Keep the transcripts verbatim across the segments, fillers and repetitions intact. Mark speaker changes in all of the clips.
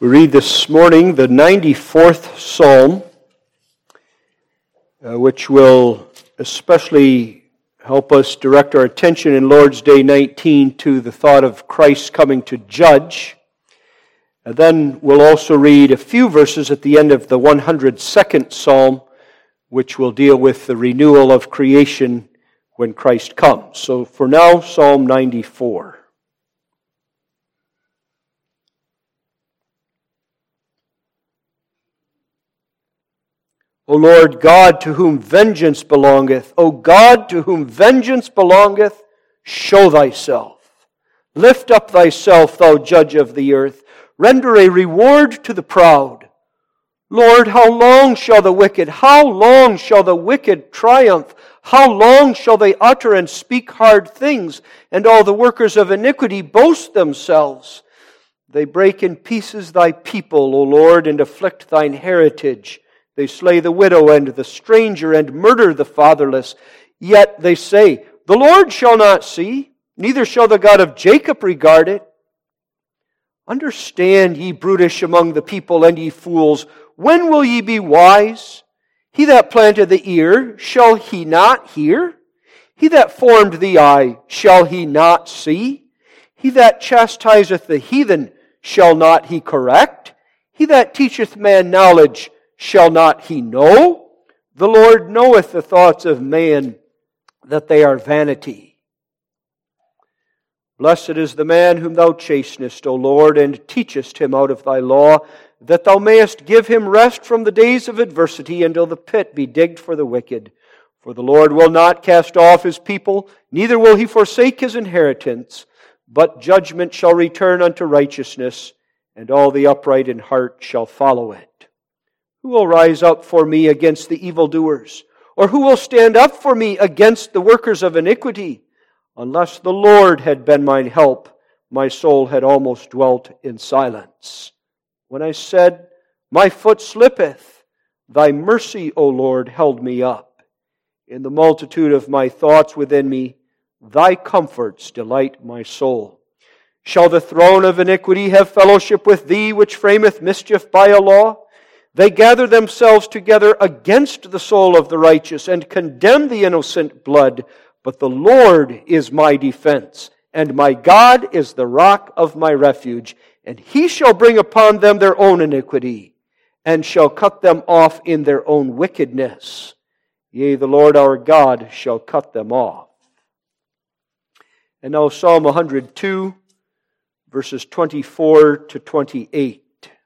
Speaker 1: We read this morning the ninety-fourth Psalm, uh, which will especially help us direct our attention in Lord's Day nineteen to the thought of Christ coming to judge. And then we'll also read a few verses at the end of the one hundred second Psalm, which will deal with the renewal of creation when Christ comes. So for now, Psalm ninety-four. O Lord God, to whom vengeance belongeth, O God, to whom vengeance belongeth, show thyself. Lift up thyself, thou judge of the earth. Render a reward to the proud. Lord, how long shall the wicked, how long shall the wicked triumph? How long shall they utter and speak hard things, and all the workers of iniquity boast themselves? They break in pieces thy people, O Lord, and afflict thine heritage. They slay the widow and the stranger, and murder the fatherless. Yet they say, the Lord shall not see, neither shall the God of Jacob regard it. Understand, ye brutish among the people, and ye fools, when will ye be wise? He that planted the ear, shall he not hear? He that formed the eye, shall he not see? He that chastiseth the heathen, shall not he correct? He that teacheth man knowledge, shall not he know? The Lord knoweth the thoughts of man, that they are vanity. Blessed is the man whom thou chastenest, O Lord, and teachest him out of thy law, that thou mayest give him rest from the days of adversity, until the pit be digged for the wicked. For the Lord will not cast off his people, neither will he forsake his inheritance, but judgment shall return unto righteousness, and all the upright in heart shall follow it. Who will rise up for me against the evildoers? Or who will stand up for me against the workers of iniquity? Unless the Lord had been mine help, my soul had almost dwelt in silence. When I said, my foot slippeth, thy mercy, O Lord, held me up. In the multitude of my thoughts within me, thy comforts delight my soul. Shall the throne of iniquity have fellowship with thee, which frameth mischief by a law? They gather themselves together against the soul of the righteous, and condemn the innocent blood. But the Lord is my defense, and my God is the rock of my refuge. And he shall bring upon them their own iniquity, and shall cut them off in their own wickedness. Yea, the Lord our God shall cut them off. And now Psalm one hundred two, verses twenty-four to twenty-eight.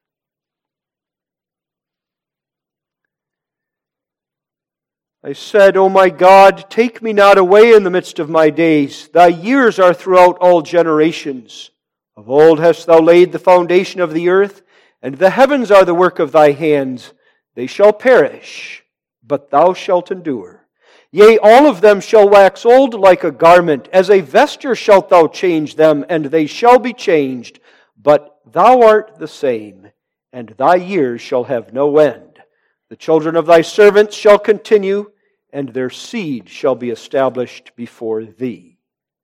Speaker 1: I said, O my God, take me not away in the midst of my days. Thy years are throughout all generations. Of old hast thou laid the foundation of the earth, and the heavens are the work of thy hands. They shall perish, but thou shalt endure. Yea, all of them shall wax old like a garment. As a vesture shalt thou change them, and they shall be changed. But thou art the same, and thy years shall have no end. The children of thy servants shall continue, and their seed shall be established before thee.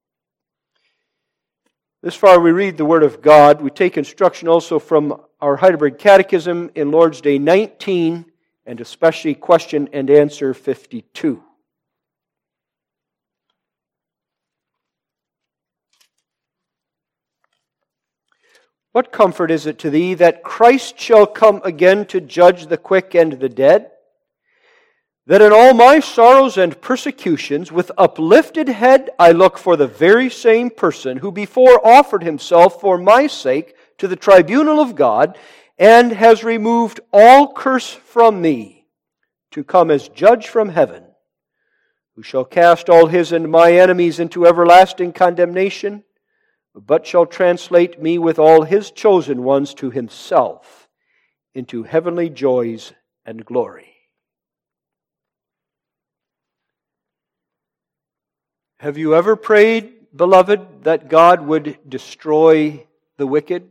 Speaker 1: This far we read the Word of God. We take instruction also from our Heidelberg Catechism in Lord's Day nineteen, and especially question and answer fifty-two. What comfort is it to thee that Christ shall come again to judge the quick and the dead? That in all my sorrows and persecutions, with uplifted head, I look for the very same person who before offered himself for my sake to the tribunal of God, and has removed all curse from me, to come as judge from heaven, who shall cast all his and my enemies into everlasting condemnation, but shall translate me with all his chosen ones to himself into heavenly joys and glory. Have you ever prayed, beloved, that God would destroy the wicked?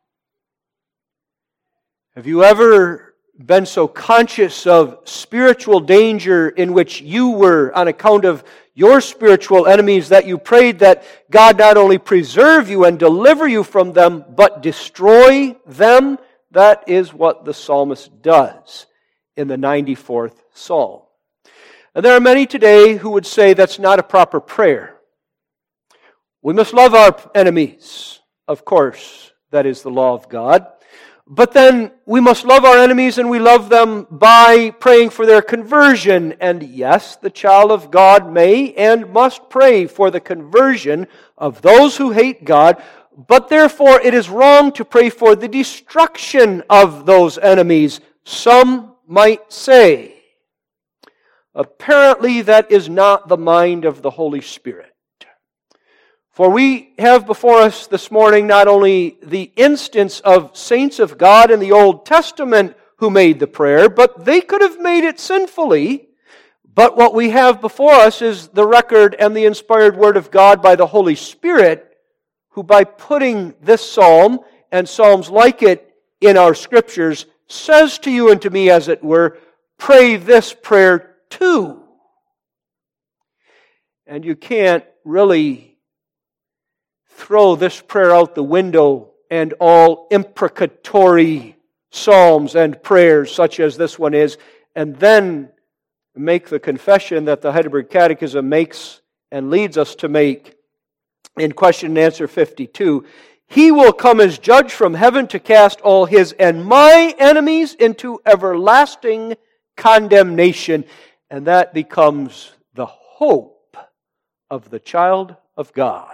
Speaker 1: Have you ever been so conscious of spiritual danger in which you were on account of your spiritual enemies that you prayed that God not only preserve you and deliver you from them, but destroy them that is what the psalmist does in the ninety-fourth Psalm. And there are many today who would say that's not a proper prayer. We must love our enemies. Of course, that is the law of God. But then we must love our enemies, and we love them by praying for their conversion. And yes, the child of God may and must pray for the conversion of those who hate God, but therefore it is wrong to pray for the destruction of those enemies, some might say. Apparently that is not the mind of the Holy Spirit. For we have before us this morning not only the instance of saints of God in the Old Testament who made the prayer, but they could have made it sinfully. But what we have before us is the record and the inspired Word of God by the Holy Spirit, who by putting this psalm and psalms like it in our Scriptures says to you and to me, as it were, pray this prayer too. And you can't really throw this prayer out the window and all imprecatory psalms and prayers such as this one is, and then make the confession that the Heidelberg Catechism makes and leads us to make in question and answer fifty-two. He will come as judge from heaven to cast all his and my enemies into everlasting condemnation. And that becomes the hope of the child of God.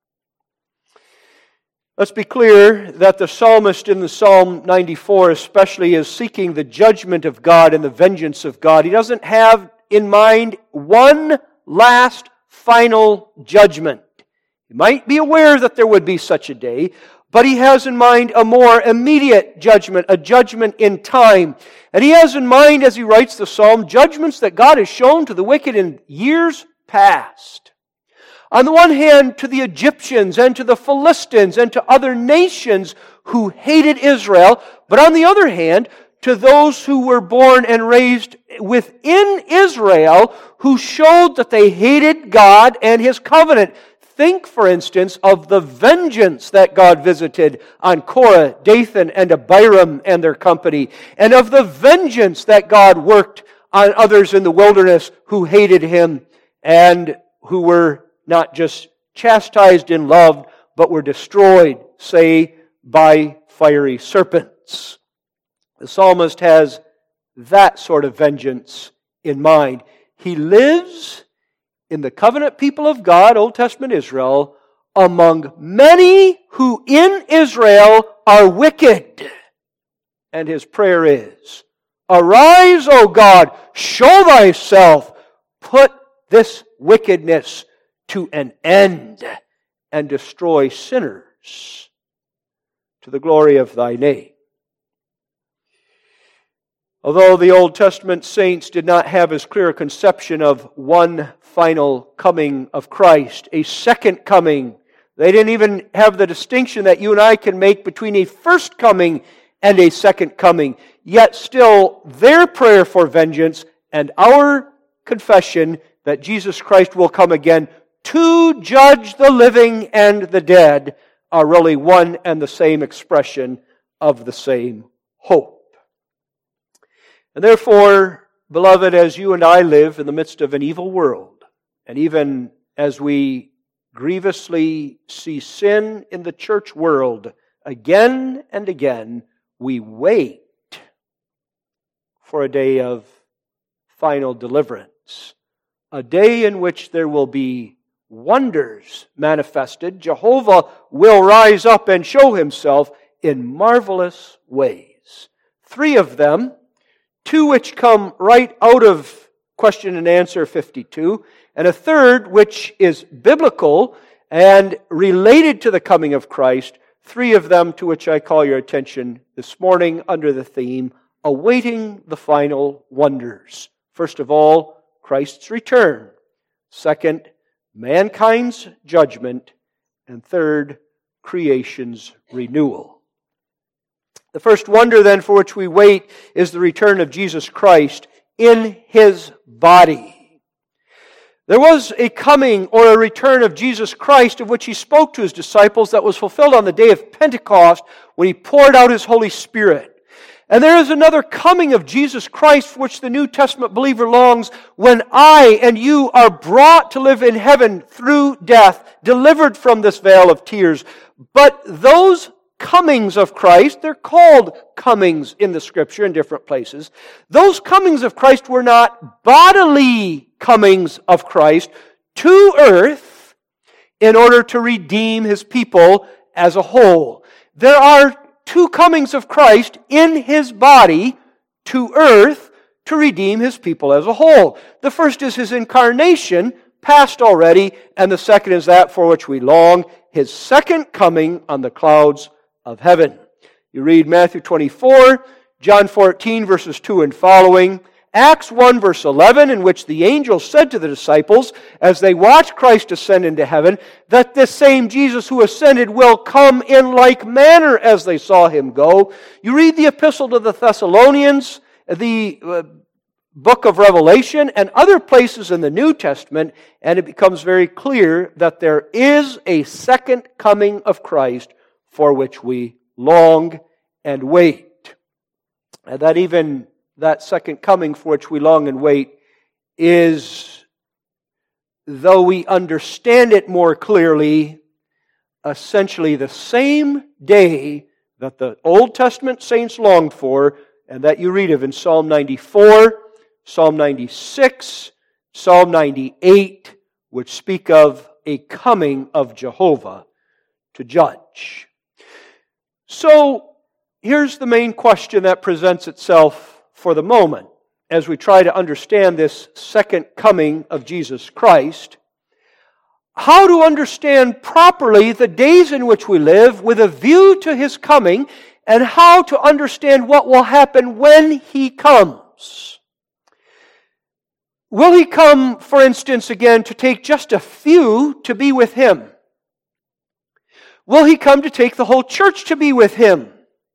Speaker 1: Let's be clear that the psalmist in the Psalm ninety-four especially is seeking the judgment of God and the vengeance of God. He doesn't have in mind one last final judgment. He might be aware that there would be such a day, but he has in mind a more immediate judgment, a judgment in time. And he has in mind, as he writes the psalm, judgments that God has shown to the wicked in years past. On the one hand, to the Egyptians and to the Philistines and to other nations who hated Israel, but on the other hand, to those who were born and raised within Israel who showed that they hated God and His covenant. Think, for instance, of the vengeance that God visited on Korah, Dathan, and Abiram and their company, and of the vengeance that God worked on others in the wilderness who hated Him and who were not just chastised and loved, but were destroyed, say, by fiery serpents. The psalmist has that sort of vengeance in mind. He lives in the covenant people of God, Old Testament Israel, among many who in Israel are wicked. And his prayer is, arise, O God, show thyself, put this wickedness to an end, and destroy sinners to the glory of thy name. Although the Old Testament saints did not have as clear a conception of one final coming of Christ, a second coming, they didn't even have the distinction that you and I can make between a first coming and a second coming. Yet still, their prayer for vengeance and our confession that Jesus Christ will come again to judge the living and the dead are really one and the same expression of the same hope. And therefore, beloved, as you and I live in the midst of an evil world, and even as we grievously see sin in the church world again and again, we wait for a day of final deliverance, a day in which there will be wonders manifested. Jehovah will rise up and show Himself in marvelous ways. Three of them, two which come right out of question and answer fifty-two, and a third which is biblical and related to the coming of Christ, three of them to which I call your attention this morning under the theme, awaiting the final wonders. First of all, Christ's return. Second, mankind's judgment. And third, creation's renewal. The first wonder then for which we wait is the return of Jesus Christ in His body. There was a coming or a return of Jesus Christ of which He spoke to His disciples that was fulfilled on the day of Pentecost when He poured out His Holy Spirit. And there is another coming of Jesus Christ for which the New Testament believer longs when I and you are brought to live in heaven through death, delivered from this vale of tears. But those comings of Christ, they're called comings in the Scripture in different places. Those comings of Christ were not bodily comings of Christ to earth in order to redeem His people as a whole. There are two comings of Christ in His body to earth to redeem His people as a whole. The first is His incarnation, past already, and the second is that for which we long, His second coming on the clouds of heaven. You read Matthew twenty-four, John fourteen, verses two and following, Acts one, verse eleven, in which the angel said to the disciples, as they watched Christ ascend into heaven, that this same Jesus who ascended will come in like manner as they saw Him go. You read the epistle to the Thessalonians, the uh, book of Revelation, and other places in the New Testament, and it becomes very clear that there is a second coming of Christ for which we long and wait. And that even that second coming for which we long and wait is, though we understand it more clearly, essentially the same day that the Old Testament saints longed for, and that you read of in Psalm ninety-four, Psalm ninety-six, Psalm ninety-eight, which speak of a coming of Jehovah to judge. So, here's the main question that presents itself for the moment as we try to understand this second coming of Jesus Christ. How to understand properly the days in which we live with a view to His coming, and how to understand what will happen when He comes. Will He come, for instance, again, to take just a few to be with Him? Will He come to take the whole church to be with Him?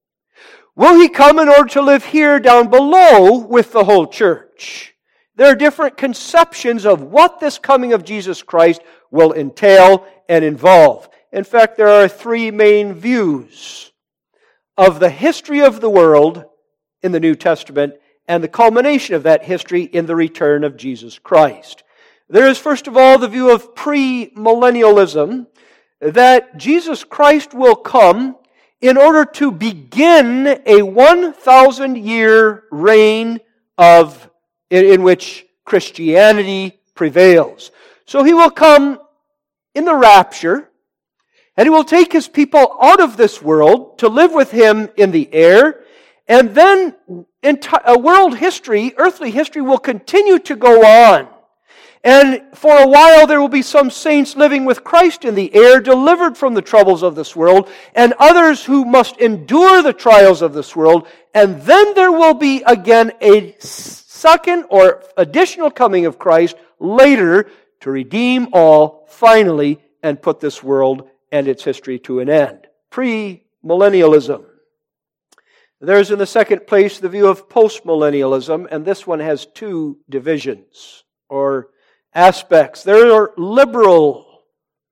Speaker 1: Will He come in order to live here down below with the whole church? There are different conceptions of what this coming of Jesus Christ will entail and involve. In fact, there are three main views of the history of the world in the New Testament and the culmination of that history in the return of Jesus Christ. There is, first of all, the view of premillennialism, that Jesus Christ will come in order to begin a one thousand year reign of in, in which Christianity prevails. So He will come in the rapture, and He will take His people out of this world to live with Him in the air, and then enti- world history, earthly history, will continue to go on. And for a while there will be some saints living with Christ in the air, delivered from the troubles of this world, and others who must endure the trials of this world. And then there will be again a second or additional coming of Christ later to redeem all finally and put this world and its history to an end. Premillennialism. There's in the second place the view of postmillennialism, and this one has two divisions or aspects. There are liberal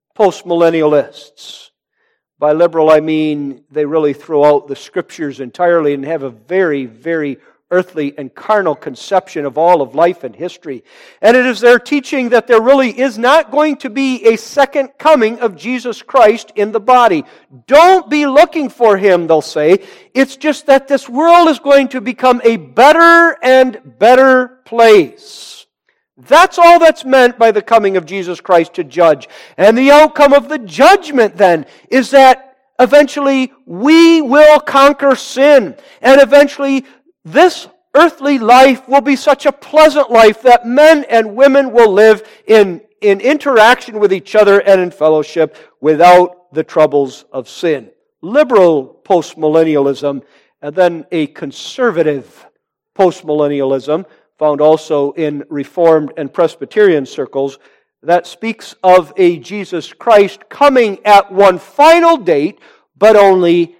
Speaker 1: postmillennialists. By liberal, I mean they really throw out the Scriptures entirely and have a very, very earthly and carnal conception of all of life and history. And it is their teaching that there really is not going to be a second coming of Jesus Christ in the body. Don't be looking for Him, they'll say. It's just that this world is going to become a better and better place. That's all that's meant by the coming of Jesus Christ to judge. And the outcome of the judgment then is that eventually we will conquer sin. And eventually this earthly life will be such a pleasant life that men and women will live in, in interaction with each other and in fellowship without the troubles of sin. Liberal postmillennialism, and then a conservative postmillennialism, found also in Reformed and Presbyterian circles, that speaks of a Jesus Christ coming at one final date, but only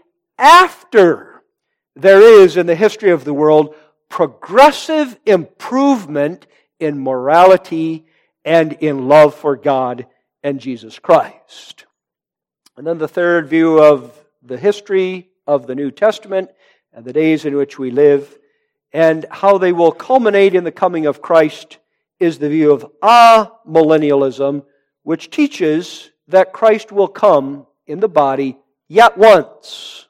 Speaker 1: after there is in the history of the world progressive improvement in morality and in love for God and Jesus Christ. And then the third view of the history of the New Testament and the days in which we live, and how they will culminate in the coming of Christ, is the view of amillennialism, which teaches that Christ will come in the body yet once.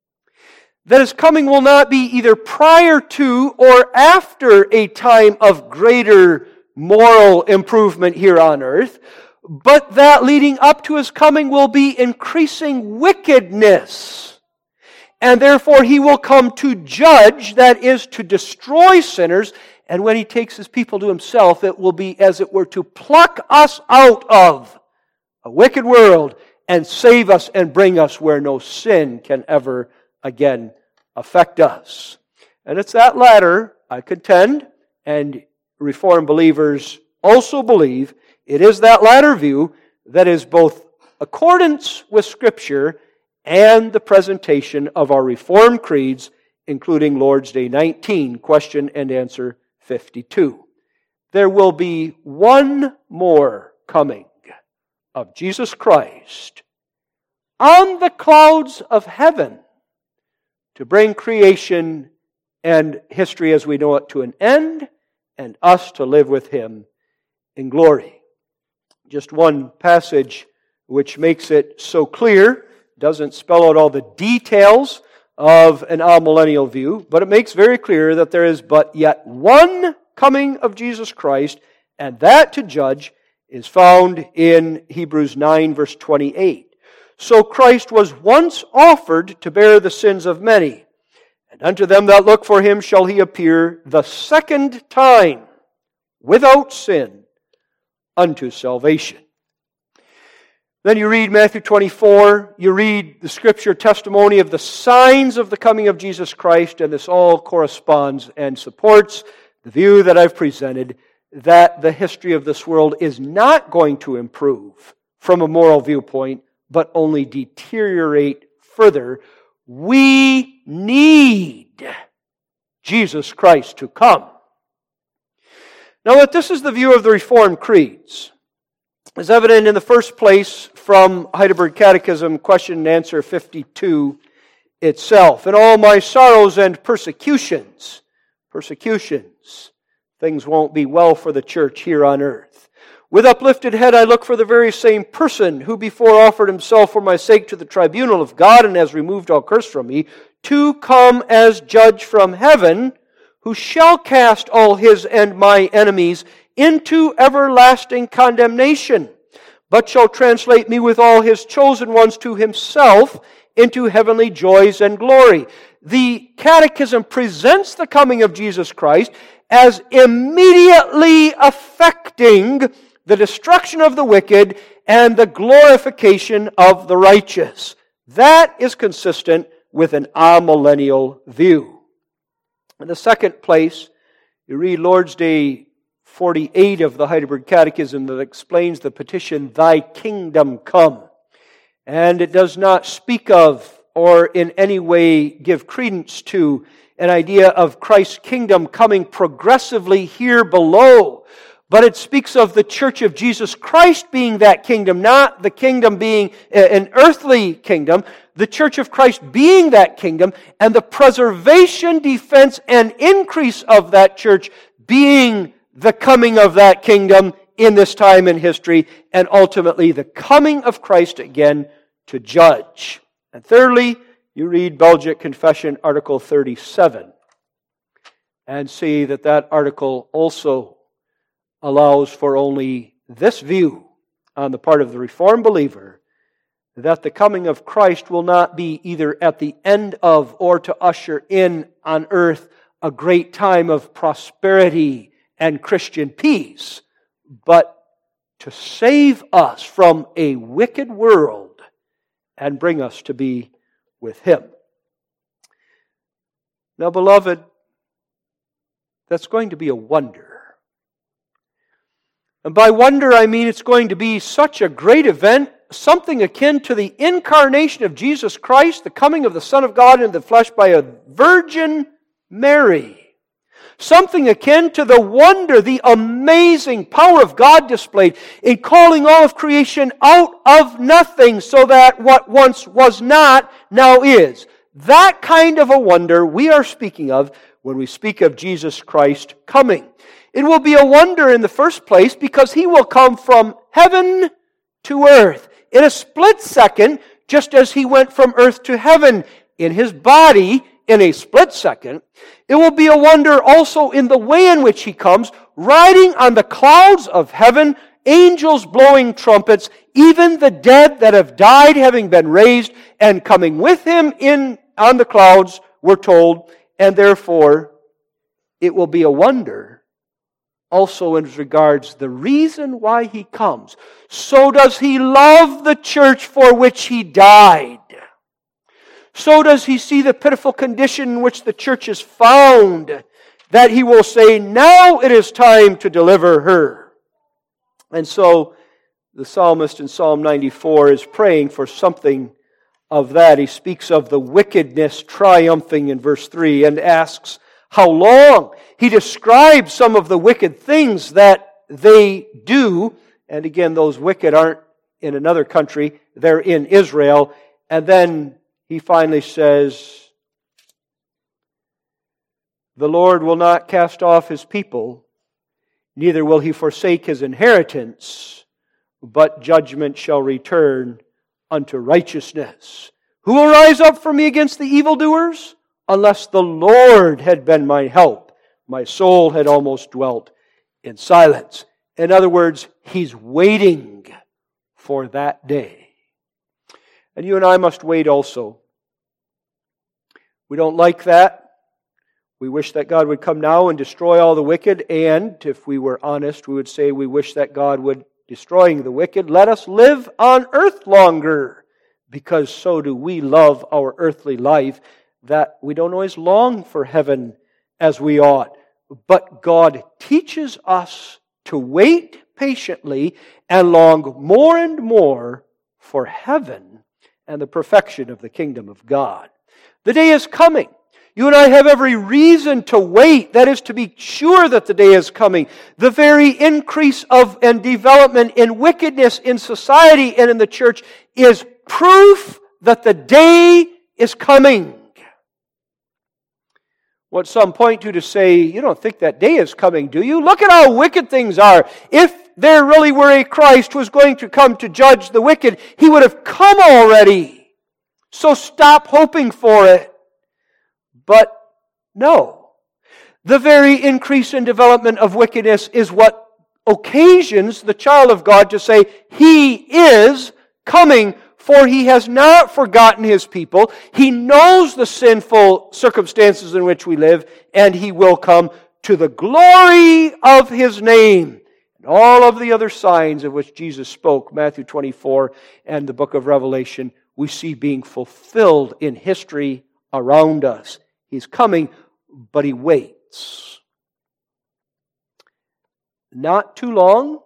Speaker 1: That His coming will not be either prior to or after a time of greater moral improvement here on earth, but that leading up to His coming will be increasing wickedness. And therefore He will come to judge, that is, to destroy sinners. And when He takes His people to Himself, it will be as it were to pluck us out of a wicked world and save us and bring us where no sin can ever again affect us. And it's that latter, I contend, and Reformed believers also believe, it is that latter view that is both accordance with Scripture and the presentation of our Reformed creeds, including Lord's Day nineteen, question and answer fifty-two. There will be one more coming of Jesus Christ on the clouds of heaven to bring creation and history as we know it to an end, and us to live with Him in glory. Just one passage which makes it so clear, doesn't spell out all the details of an amillennial view, but it makes very clear that there is but yet one coming of Jesus Christ, and that to judge is found in Hebrews nine, verse twenty-eight. So Christ was once offered to bear the sins of many, and unto them that look for Him shall He appear the second time, without sin, unto salvation. Then you read Matthew twenty-four, you read the Scripture testimony of the signs of the coming of Jesus Christ, and this all corresponds and supports the view that I've presented, that the history of this world is not going to improve from a moral viewpoint, but only deteriorate further. We need Jesus Christ to come. Now that this is the view of the Reformed creeds is evident in the first place from Heidelberg Catechism, question and answer fifty-two itself. In all my sorrows and persecutions, persecutions, things won't be well for the church here on earth. With uplifted head I look for the very same person who before offered Himself for my sake to the tribunal of God and has removed all curse from me, to come as judge from heaven, who shall cast all His and my enemies into everlasting condemnation, but shall translate me with all His chosen ones to Himself into heavenly joys and glory. The Catechism presents the coming of Jesus Christ as immediately affecting the destruction of the wicked and the glorification of the righteous. That is consistent with an amillennial view. In the second place, you read Lord's Day forty-eight of the Heidelberg Catechism that explains the petition, Thy kingdom come. And it does not speak of or in any way give credence to an idea of Christ's kingdom coming progressively here below. But it speaks of the Church of Jesus Christ being that kingdom, not the kingdom being an earthly kingdom, the Church of Christ being that kingdom, and the preservation, defense, and increase of that church being the coming of that kingdom in this time in history, and ultimately the coming of Christ again to judge. And thirdly, you read Belgic Confession, Article thirty-seven, and see that that article also allows for only this view on the part of the Reformed believer, that the coming of Christ will not be either at the end of or to usher in on earth a great time of prosperity and Christian peace, but to save us from a wicked world and bring us to be with Him. Now, beloved, that's going to be a wonder. And by wonder, I mean it's going to be such a great event, something akin to the incarnation of Jesus Christ, the coming of the Son of God in the flesh by a Virgin Mary. Something akin to the wonder, the amazing power of God displayed in calling all of creation out of nothing so that what once was not now is. That kind of a wonder we are speaking of when we speak of Jesus Christ coming. It will be a wonder in the first place because He will come from heaven to earth in a split second, just as He went from earth to heaven in His body in a split second. It will be a wonder also in the way in which He comes, riding on the clouds of heaven, angels blowing trumpets, even the dead that have died having been raised, and coming with Him in on the clouds, we're told, and therefore it will be a wonder also in regards the reason why He comes. So does He love the church for which He died. So does He see the pitiful condition in which the church is found, that He will say, now it is time to deliver her. And so the psalmist in Psalm ninety-four is praying for something of that. He speaks of the wickedness triumphing in verse three and asks, how long? He describes some of the wicked things that they do. And again, those wicked aren't in another country. They're in Israel. And then he finally says, the Lord will not cast off His people, neither will He forsake His inheritance, but judgment shall return unto righteousness. Who will rise up for me against the evildoers? Unless the Lord had been my help, my soul had almost dwelt in silence. In other words, He's waiting for that day. And you and I must wait also. We don't like that. We wish that God would come now and destroy all the wicked. And if we were honest, we would say we wish that God would, destroying the wicked, let us live on earth longer. Because so do we love our earthly life, that we don't always long for heaven as we ought. But God teaches us to wait patiently and long more and more for heaven and the perfection of the kingdom of God. The day is coming. You and I have every reason to wait. That is, to be sure that the day is coming. The very increase of and development in wickedness in society and in the church is proof that the day is coming. What some point to to say, you don't think that day is coming, do you? Look at how wicked things are. If there really were a Christ who was going to come to judge the wicked, He would have come already. So stop hoping for it. But no. The very increase in development of wickedness is what occasions the child of God to say, He is coming, for He has not forgotten His people. He knows the sinful circumstances in which we live, and He will come to the glory of His name. And all of the other signs of which Jesus spoke, Matthew twenty-four and the book of Revelation, we see being fulfilled in history around us. He's coming, but He waits. Not too long,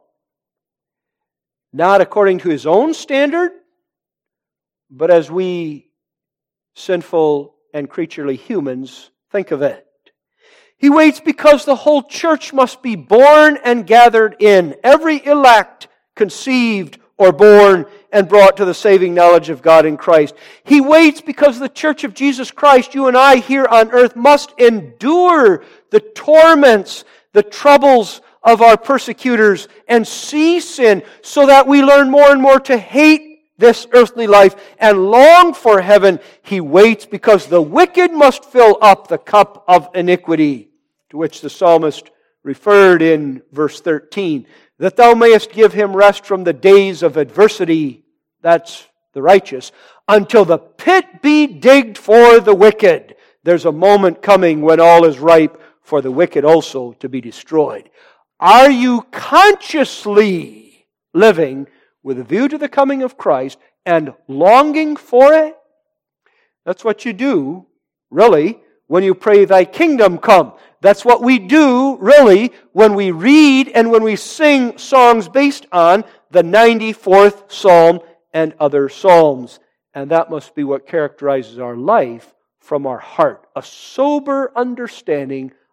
Speaker 1: not according to His own standard, but as we sinful and creaturely humans think of it. He waits because the whole church must be born and gathered in. Every elect conceived or born and brought to the saving knowledge of God in Christ. He waits because the church of Jesus Christ, you and I here on earth, must endure the torments, the troubles of our persecutors and see sin so that we learn more and more to hate this earthly life and long for heaven. He waits because the wicked must fill up the cup of iniquity, to which the psalmist referred in verse thirteen, that thou mayest give him rest from the days of adversity, that's the righteous, until the pit be digged for the wicked. There's a moment coming when all is ripe for the wicked also to be destroyed. Are you consciously living with a view to the coming of Christ and longing for it? That's what you do, really, when you pray, Thy kingdom come. That's what we do, really, when we read and when we sing songs based on the ninety-fourth Psalm and other Psalms. And that must be what characterizes our life from our heart. A sober understanding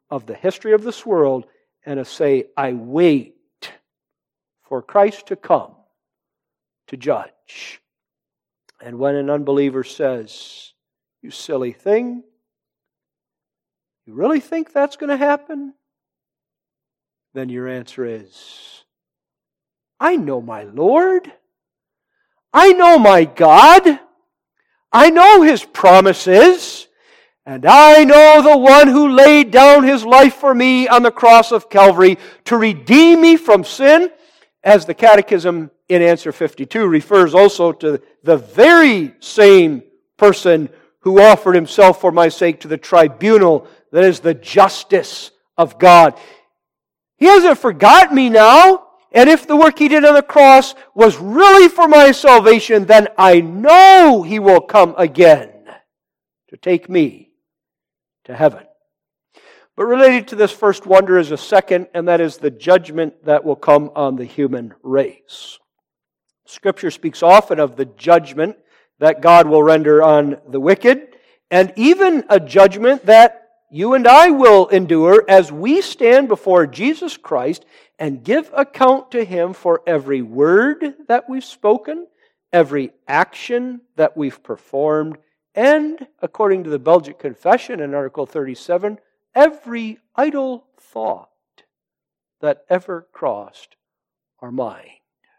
Speaker 1: of the history of this world and to say, I wait for Christ to come to judge. And when an unbeliever says, you silly thing, you really think that's going to happen? Then your answer is, I know my Lord. I know my God. I know His promises. And I know the one who laid down His life for me on the cross of Calvary to redeem me from sin, as the Catechism in answer fifty-two refers also to the very same person who offered Himself for my sake to the tribunal that is the justice of God. He hasn't forgotten me now. And if the work He did on the cross was really for my salvation, then I know He will come again to take me to heaven. But related to this first wonder is a second, and that is the judgment that will come on the human race. Scripture speaks often of the judgment that God will render on the wicked, and even a judgment that you and I will endure as we stand before Jesus Christ and give account to Him for every word that we've spoken, every action that we've performed, and, according to the Belgic Confession in Article thirty-seven, every idle thought that ever crossed our mind.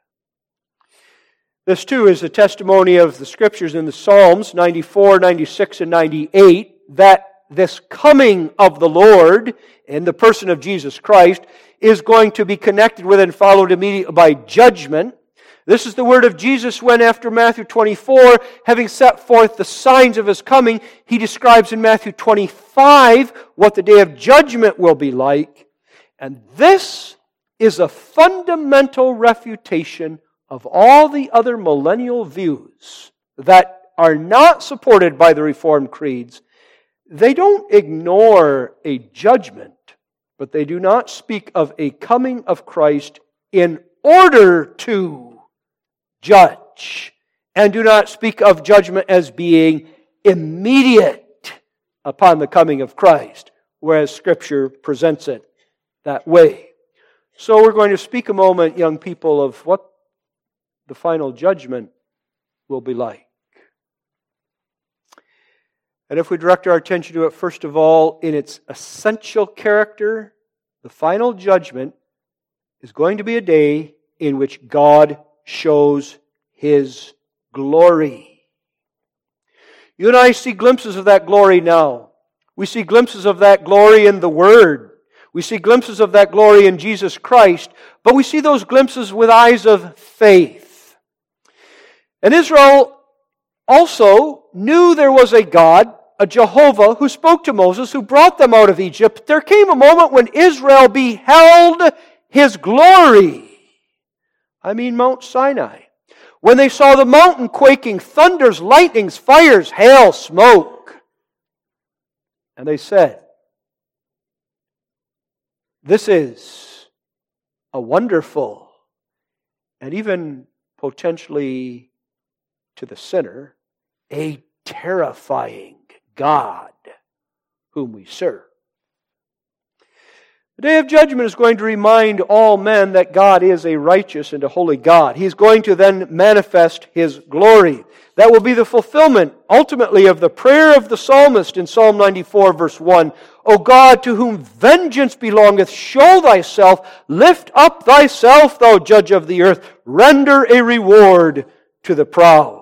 Speaker 1: This too is a testimony of the Scriptures in the Psalms ninety-four, ninety-six, and ninety-eight that this coming of the Lord in the person of Jesus Christ is going to be connected with and followed immediately by judgment. This is the word of Jesus when, after Matthew twenty-four, having set forth the signs of His coming, He describes in Matthew twenty-five what the day of judgment will be like. And this is a fundamental refutation of all the other millennial views that are not supported by the Reformed creeds. They don't ignore a judgment, but they do not speak of a coming of Christ in order to judge, and do not speak of judgment as being immediate upon the coming of Christ, whereas Scripture presents it that way. So we're going to speak a moment, young people, of what the final judgment will be like. And if we direct our attention to it, first of all, in its essential character, the final judgment is going to be a day in which God shows His glory. You and I see glimpses of that glory now. We see glimpses of that glory in the Word. We see glimpses of that glory in Jesus Christ, but we see those glimpses with eyes of faith. And Israel also knew there was a God, a Jehovah, who spoke to Moses, who brought them out of Egypt. There came a moment when Israel beheld His glory. I mean Mount Sinai. When they saw the mountain quaking, thunders, lightnings, fires, hail, smoke. And they said, this is a wonderful and even potentially to the sinner, a terrifying God whom we serve. The day of judgment is going to remind all men that God is a righteous and a holy God. He's going to then manifest His glory. That will be the fulfillment, ultimately, of the prayer of the psalmist in Psalm ninety-four, verse one. O God, to whom vengeance belongeth, show Thyself, lift up Thyself, Thou Judge of the earth, render a reward to the proud.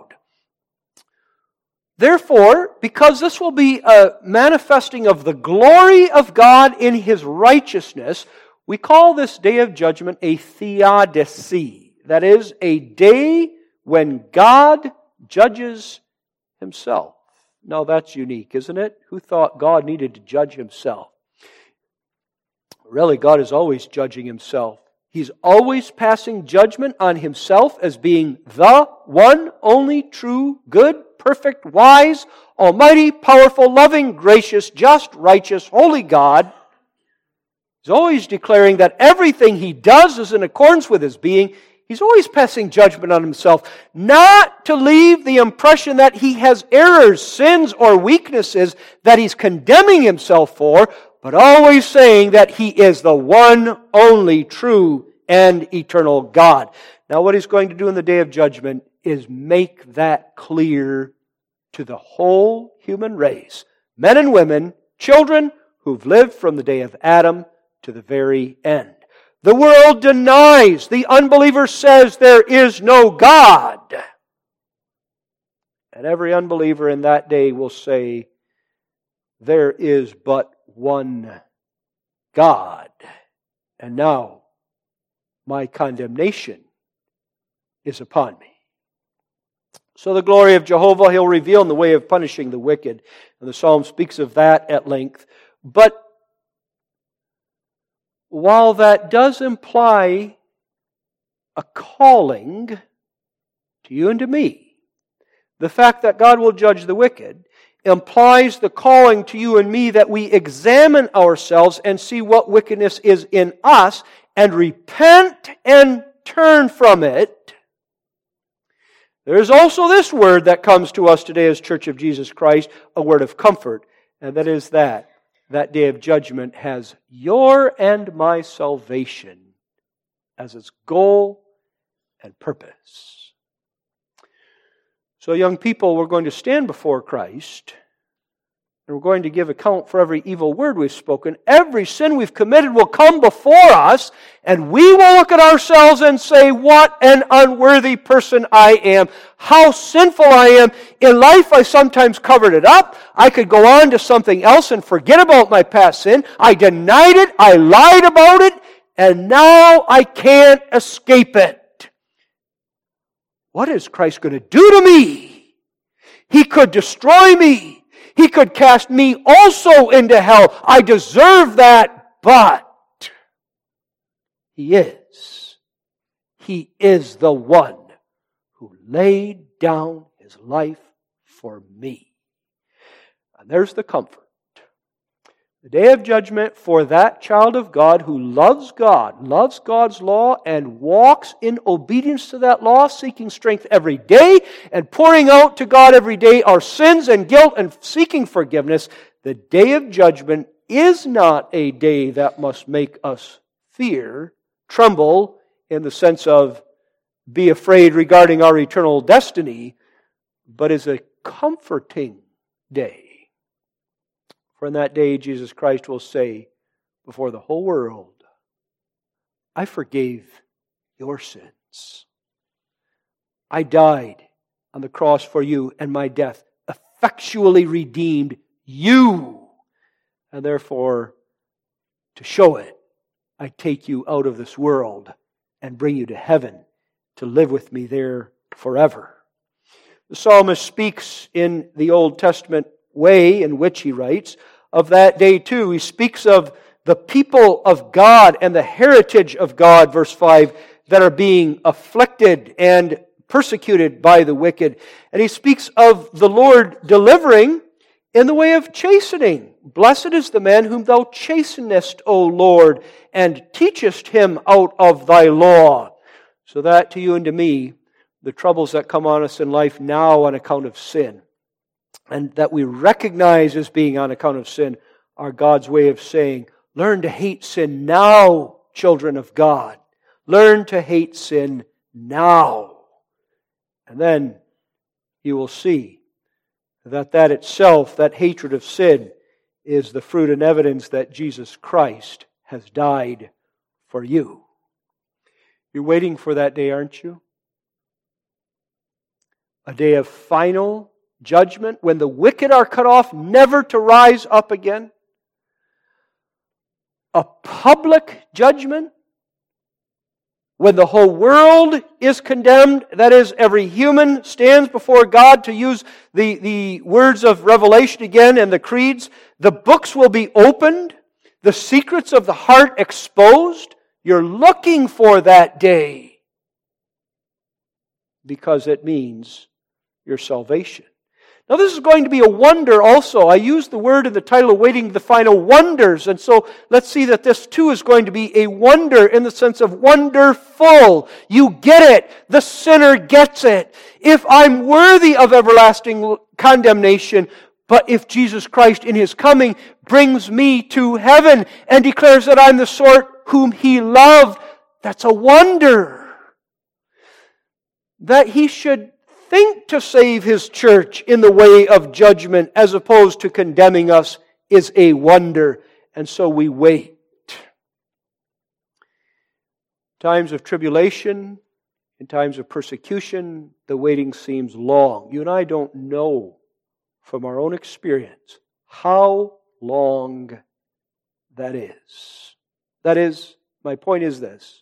Speaker 1: Therefore, because this will be a manifesting of the glory of God in His righteousness, we call this day of judgment a theodicy. That is, a day when God judges Himself. Now that's unique, isn't it? Who thought God needed to judge Himself? Really, God is always judging Himself. He's always passing judgment on Himself as being the one, only, true, good, perfect, wise, almighty, powerful, loving, gracious, just, righteous, holy God. He's always declaring that everything He does is in accordance with His being. He's always passing judgment on Himself, not to leave the impression that He has errors, sins, or weaknesses that He's condemning Himself for, but always saying that He is the one, only, true, and eternal God. Now what He's going to do in the day of judgment is make that clear to the whole human race, men and women, children who've lived from the day of Adam to the very end. The world denies, the unbeliever says there is no God. And every unbeliever in that day will say, there is but one God. And now my condemnation is upon me. So the glory of Jehovah He'll reveal in the way of punishing the wicked. And the Psalm speaks of that at length. But while that does imply a calling to you and to me, the fact that God will judge the wicked implies the calling to you and me that we examine ourselves and see what wickedness is in us and repent and turn from it. There is also this word that comes to us today as Church of Jesus Christ, a word of comfort, and that is that that day of judgment has your and my salvation as its goal and purpose. So, young people, we're going to stand before Christ, and we're going to give account for every evil word we've spoken. Every sin we've committed will come before us, and we will look at ourselves and say, what an unworthy person I am. How sinful I am. In life, I sometimes covered it up. I could go on to something else and forget about my past sin. I denied it. I lied about it. And now I can't escape it. What is Christ going to do to me? He could destroy me. He could cast me also into hell. I deserve that, but He is. He is the one who laid down His life for me. And there's the comfort. The day of judgment for that child of God who loves God, loves God's law, and walks in obedience to that law, seeking strength every day, and pouring out to God every day our sins and guilt and seeking forgiveness. The day of judgment is not a day that must make us fear, tremble, in the sense of be afraid regarding our eternal destiny, but is a comforting day. For in that day, Jesus Christ will say before the whole world, I forgave your sins. I died on the cross for you, and my death effectually redeemed you. And therefore, to show it, I take you out of this world and bring you to heaven to live with me there forever. The psalmist speaks in the Old Testament way in which he writes of that day too. He speaks of the people of God and the heritage of God, verse five, that are being afflicted and persecuted by the wicked. And he speaks of the Lord delivering in the way of chastening. Blessed is the man whom thou chastenest, O Lord, and teachest him out of thy law. So that to you and to me, the troubles that come on us in life now on account of sin, and that we recognize as being on account of sin, are God's way of saying, learn to hate sin now, children of God. Learn to hate sin now. And then you will see that that itself, that hatred of sin, is the fruit and evidence that Jesus Christ has died for you. You're waiting for that day, aren't you? A day of final judgment, when the wicked are cut off, never to rise up again. A public judgment, when the whole world is condemned, that is, every human stands before God, to use the, the words of Revelation again and the creeds. The books will be opened, the secrets of the heart exposed. You're looking for that day because it means your salvation. Now this is going to be a wonder also. I used the word in the title, awaiting the final wonders. And so let's see that this too is going to be a wonder in the sense of wonderful. You get it. The sinner gets it. If I'm worthy of everlasting condemnation, But if Jesus Christ in His coming brings me to heaven and declares that I'm the sort whom He loved, that's a wonder. That He should think to save His church in the way of judgment as opposed to condemning us is a wonder. And so we wait. Times of tribulation, in times of persecution, the waiting seems long. You and I don't know from our own experience how long that is. That is, my point is this.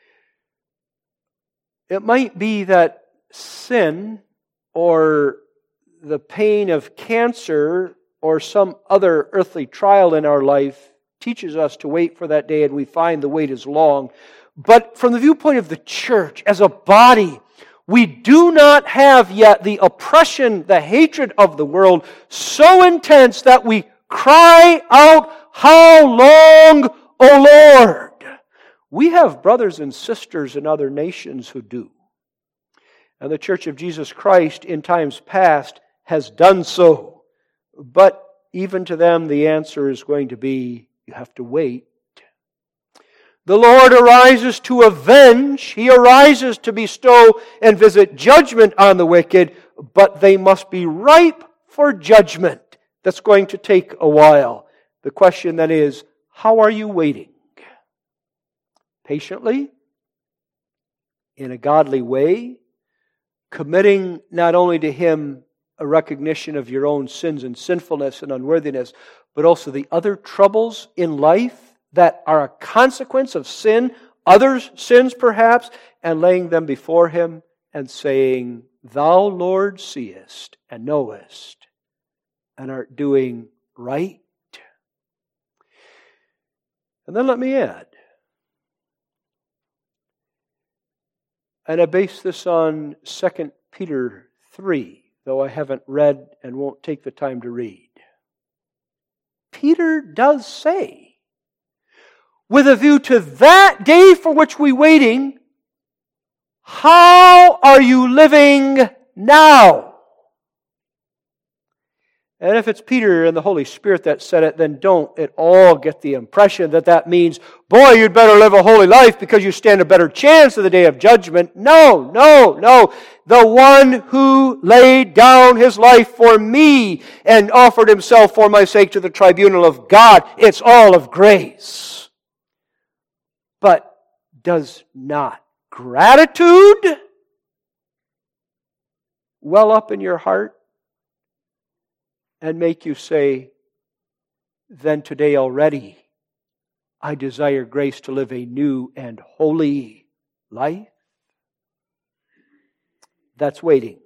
Speaker 1: It might be that sin or the pain of cancer or some other earthly trial in our life teaches us to wait for that day and we find the wait is long. But from the viewpoint of the church as a body, we do not have yet the oppression, the hatred of the world so intense that we cry out, "How long, O Lord?" We have brothers and sisters in other nations who do. And the Church of Jesus Christ in times past has done so. But even to them the answer is going to be, you have to wait. The Lord arises to avenge. He arises to bestow and visit judgment on the wicked, but they must be ripe for judgment. That's going to take a while. The question then is, how are you waiting? Patiently? In a godly way? Committing not only to Him a recognition of your own sins and sinfulness and unworthiness, but also the other troubles in life that are a consequence of sin, others' sins perhaps, and laying them before Him and saying, "Thou, Lord, seest and knowest, and art doing right." And then let me add, and I base this on Second Peter three, though I haven't read and won't take the time to read. Peter does say, with a view to that day for which we're waiting, how are you living now? And if it's Peter and the Holy Spirit that said it, then don't at all get the impression that that means, boy, you'd better live a holy life because you stand a better chance of the day of judgment. No, no, no. The one who laid down His life for me and offered Himself for my sake to the tribunal of God, it's all of grace. But does not gratitude well up in your heart and make you say, then today already I desire grace to live a new and holy life? That's waiting.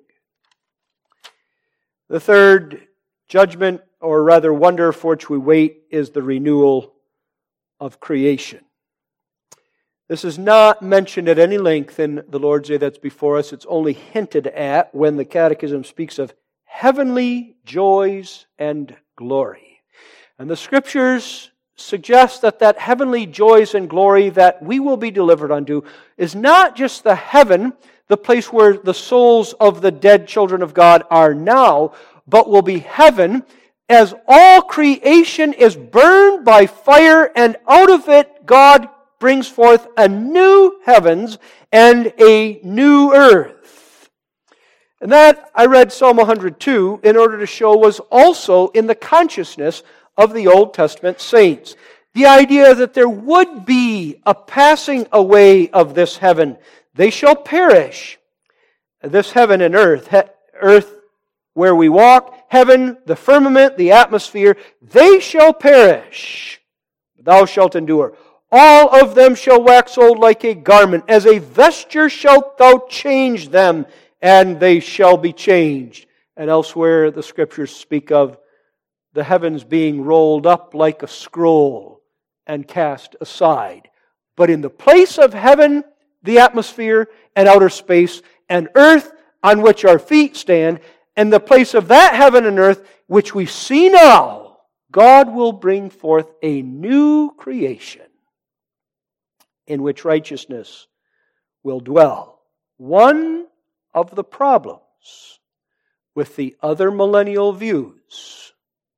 Speaker 1: The third judgment, or rather wonder for which we wait, is the renewal of creation. This is not mentioned at any length in the Lord's Day that's before us. It's only hinted at when the Catechism speaks of heavenly joys and glory. And the Scriptures suggest that that heavenly joys and glory that we will be delivered unto is not just the heaven, the place where the souls of the dead children of God are now, but will be heaven as all creation is burned by fire, and out of it God brings forth a new heavens and a new earth. And that, I read Psalm one hundred two in order to show, was also in the consciousness of the Old Testament saints. The idea that there would be a passing away of this heaven. They shall perish. This heaven and earth, he- earth where we walk, heaven, the firmament, the atmosphere, they shall perish. Thou shalt endure. All of them shall wax old like a garment. As a vesture shalt thou change them, and they shall be changed. And elsewhere the Scriptures speak of the heavens being rolled up like a scroll and cast aside. But in the place of heaven, the atmosphere and outer space, and earth on which our feet stand, and the place of that heaven and earth which we see now, God will bring forth a new creation in which righteousness will dwell. One of the problems with the other millennial views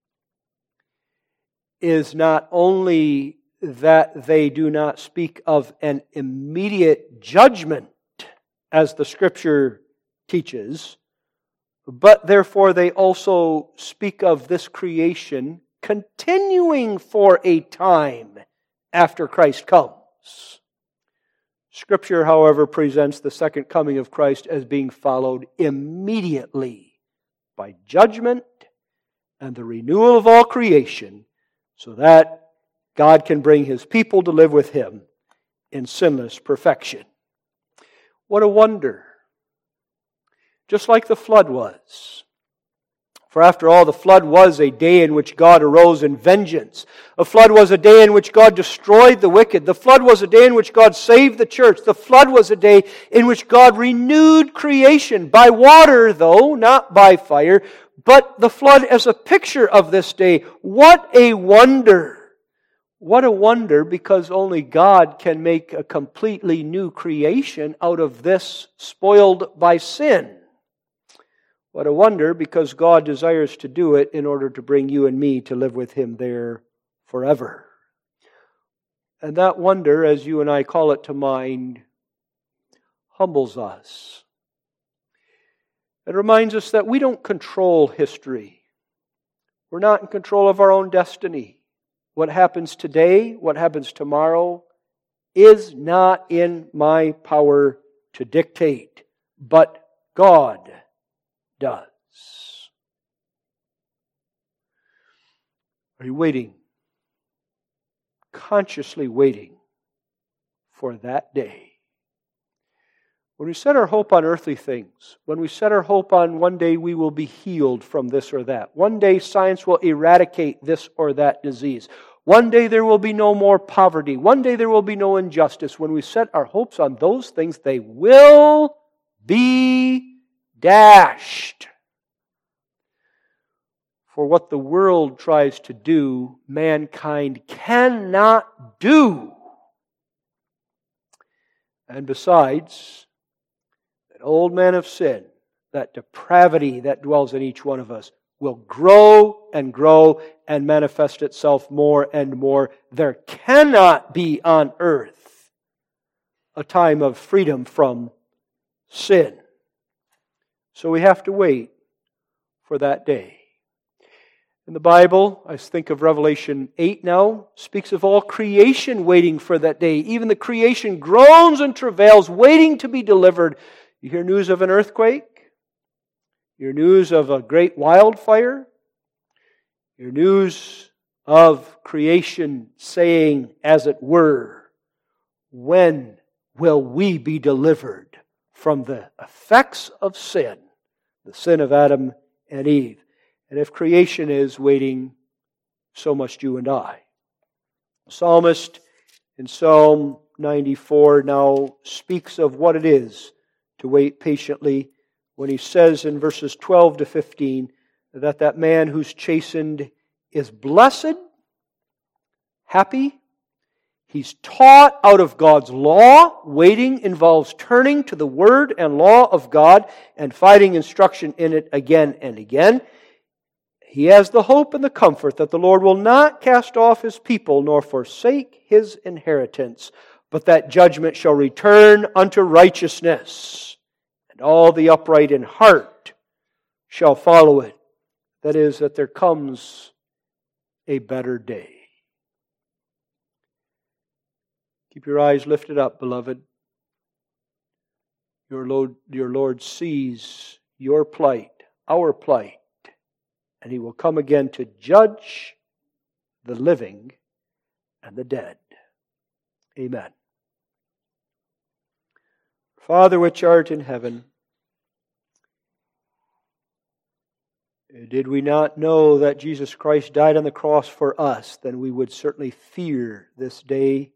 Speaker 1: is not only that they do not speak of an immediate judgment as the Scripture teaches, but therefore they also speak of this creation continuing for a time after Christ comes. Scripture, however, presents the second coming of Christ as being followed immediately by judgment and the renewal of all creation, so that God can bring His people to live with Him in sinless perfection. What a wonder! Just like the flood was. For after all, the flood was a day in which God arose in vengeance. The flood was a day in which God destroyed the wicked. The flood was a day in which God saved the church. The flood was a day in which God renewed creation, by water though, not by fire, but the flood as a picture of this day. What a wonder! What a wonder, because only God can make a completely new creation out of this spoiled by sin. What a wonder, because God desires to do it in order to bring you and me to live with Him there forever. And that wonder, as you and I call it to mind, humbles us. It reminds us that we don't control history. We're not in control of our own destiny. What happens today, what happens tomorrow, is not in my power to dictate, but God does. Are you waiting? Consciously waiting for that day. When we set our hope on earthly things, when we set our hope on one day we will be healed from this or that, one day science will eradicate this or that disease, one day there will be no more poverty, one day there will be no injustice, when we set our hopes on those things, they will be dashed. For what the world tries to do, mankind cannot do. And besides, that old man of sin, that depravity that dwells in each one of us, will grow and grow and manifest itself more and more. There cannot be on earth a time of freedom from sin. So we have to wait for that day. In the Bible, I think of Revelation eight now, speaks of all creation waiting for that day. Even the creation groans and travails, waiting to be delivered. You hear news of an earthquake? You hear news of a great wildfire? You hear news of creation saying, as it were, when will we be delivered from the effects of sin, the sin of Adam and Eve? And if creation is waiting, so must you and I. The psalmist in Psalm ninety-four now speaks of what it is to wait patiently when he says in verses twelve to fifteen that that man who's chastened is blessed, happy. He's taught out of God's law. Waiting involves turning to the Word and law of God and finding instruction in it again and again. He has the hope and the comfort that the Lord will not cast off His people nor forsake His inheritance, but that judgment shall return unto righteousness, and all the upright in heart shall follow it. That is, that there comes a better day. Keep your eyes lifted up, beloved. Your Lord, your Lord sees your plight, our plight, and He will come again to judge the living and the dead. Amen. Father which art in heaven, did we not know that Jesus Christ died on the cross for us, then we would certainly fear this day.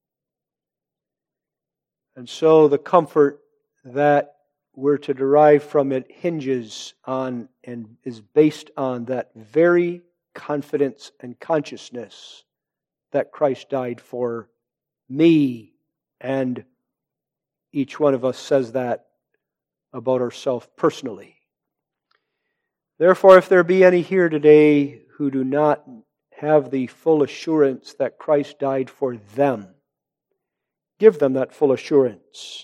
Speaker 1: And so the comfort that we're to derive from it hinges on and is based on that very confidence and consciousness that Christ died for me, and each one of us says that about ourselves personally. Therefore, if there be any here today who do not have the full assurance that Christ died for them, give them that full assurance.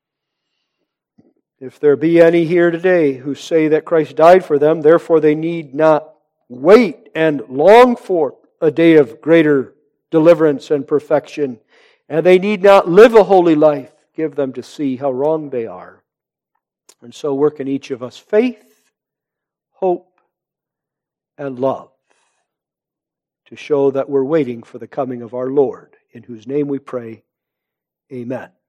Speaker 1: If there be any here today who say that Christ died for them, therefore they need not wait and long for a day of greater deliverance and perfection, and they need not live a holy life, give them to see how wrong they are. And so work in each of us faith, hope, and love to show that we're waiting for the coming of our Lord, in whose name we pray. Amen.